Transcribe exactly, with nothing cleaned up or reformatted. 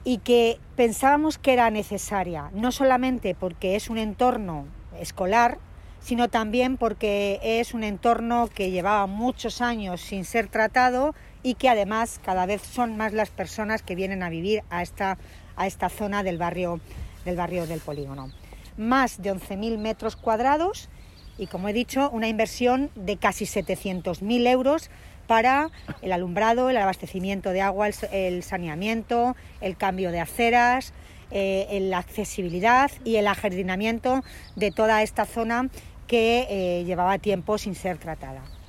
y que pensábamos que era necesaria, no solamente porque es un entorno escolar, sino también porque es un entorno que llevaba muchos años sin ser tratado y que además cada vez son más las personas que vienen a vivir a esta, a esta zona del barrio, del barrio del Polígono. Más de once mil metros cuadrados y, como he dicho, una inversión de casi setecientos mil euros para el alumbrado, el abastecimiento de agua, el, el saneamiento, el cambio de aceras, eh, la accesibilidad y el ajardinamiento de toda esta zona que eh, llevaba tiempo sin ser tratada.